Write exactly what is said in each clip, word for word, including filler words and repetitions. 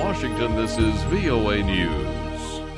Washington, this is V O A News.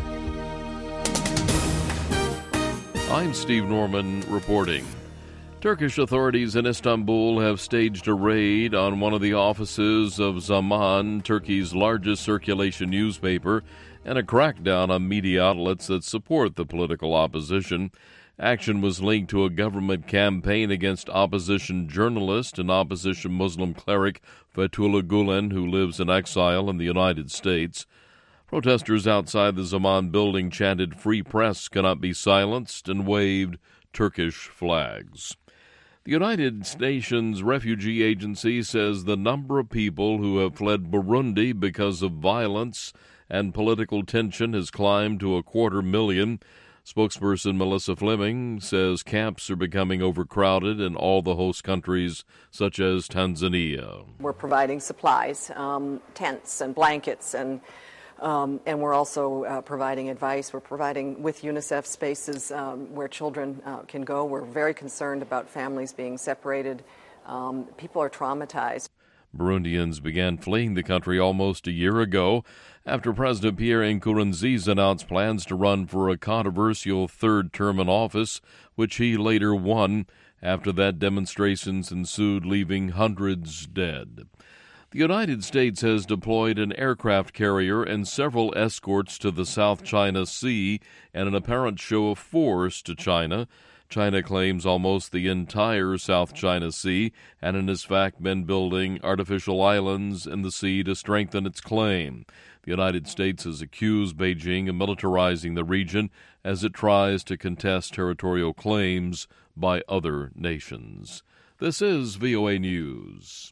I'm Steve Norman reporting. Turkish authorities in Istanbul have staged a raid on one of the offices of Zaman, Turkey's largest circulation newspaper, and a crackdown on media outlets that support the political opposition. Action was linked to a government campaign against opposition journalist and opposition Muslim cleric Fethullah Gulen, who lives in exile in the United States. Protesters outside the Zaman building chanted, "Free press cannot be silenced," and waved Turkish flags. The United Nations Refugee Agency says the number of people who have fled Burundi because of violence and political tension has climbed to a quarter million. Spokesperson Melissa Fleming says camps are becoming overcrowded in all the host countries, such as Tanzania. We're providing supplies, um, tents and blankets, and um, and we're also uh, providing advice. We're providing with UNICEF spaces um, where children uh, can go. We're very concerned about families being separated. Um, people are traumatized. Burundians began fleeing the country almost a year ago after President Pierre Nkurunziza announced plans to run for a controversial third term in office, which he later won. After that, demonstrations ensued, leaving hundreds dead. The United States has deployed an aircraft carrier and several escorts to the South China Sea in an apparent show of force to China. China claims almost the entire South China Sea and in fact been building artificial islands in the sea to strengthen its claim. The United States has accused Beijing of militarizing the region as it tries to contest territorial claims by other nations. This is V O A News.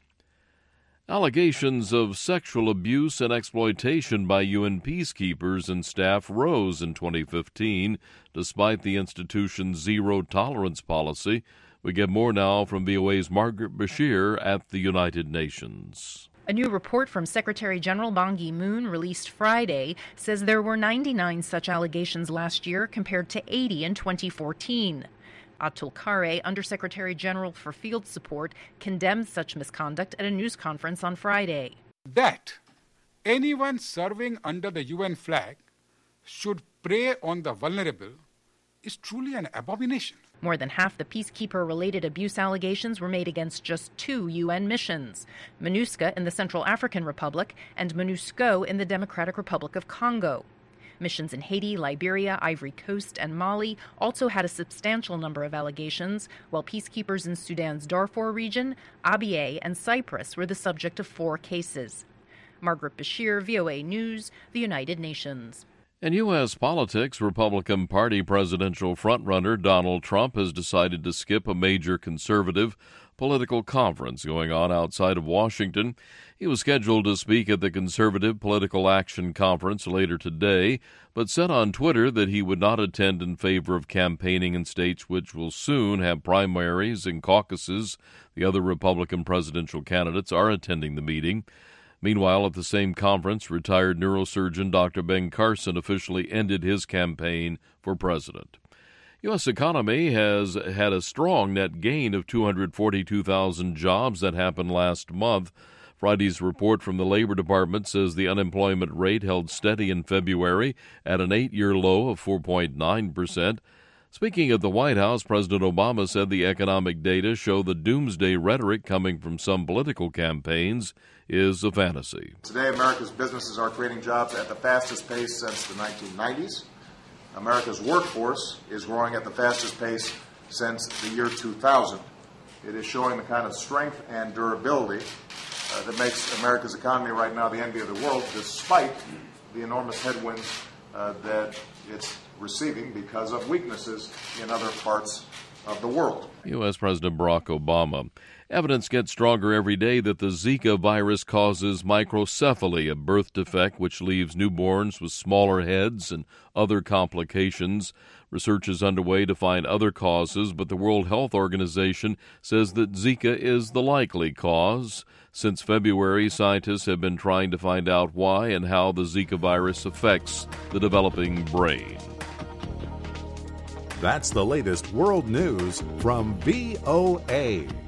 Allegations of sexual abuse and exploitation by U N peacekeepers and staff rose in twenty fifteen, despite the institution's zero-tolerance policy. We get more now from V O A's Margaret Bashir at the United Nations. A new report from Secretary General Ban Ki-moon released Friday says there were ninety-nine such allegations last year compared to eighty in twenty fourteen. Atul Khare, Undersecretary General for Field Support, condemned such misconduct at a news conference on Friday. That anyone serving under the U N flag should prey on the vulnerable is truly an abomination. More than half the peacekeeper-related abuse allegations were made against just two U N missions, MINUSCA in the Central African Republic and MONUSCO in the Democratic Republic of Congo. Missions in Haiti, Liberia, Ivory Coast, and Mali also had a substantial number of allegations, while peacekeepers in Sudan's Darfur region, Abyei, and Cyprus were the subject of four cases. Margaret Bashir, V O A News, the United Nations. In U S politics, Republican Party presidential frontrunner Donald Trump has decided to skip a major conservative political conference going on outside of Washington. He was scheduled to speak at the Conservative Political Action Conference later today, but said on Twitter that he would not attend in favor of campaigning in states which will soon have primaries and caucuses. The other Republican presidential candidates are attending the meeting. Meanwhile, at the same conference, retired neurosurgeon Doctor Ben Carson officially ended his campaign for president. U S economy has had a strong net gain of two hundred forty-two thousand jobs that happened last month. Friday's report from the Labor Department says the unemployment rate held steady in February at an eight-year low of four point nine percent. Speaking at the White House, President Obama said the economic data show the doomsday rhetoric coming from some political campaigns is a fantasy. Today, America's businesses are creating jobs at the fastest pace since the nineteen nineties. America's workforce is growing at the fastest pace since the year two thousand. It is showing the kind of strength and durability uh, that makes America's economy right now the envy of the world, despite the enormous headwinds uh, that it's receiving because of weaknesses in other parts of the world. U S. President Barack Obama. Evidence gets stronger every day that the Zika virus causes microcephaly, a birth defect which leaves newborns with smaller heads and other complications. Research is underway to find other causes, but the World Health Organization says that Zika is the likely cause. Since February, scientists have been trying to find out why and how the Zika virus affects the developing brain. That's the latest world news from V O A.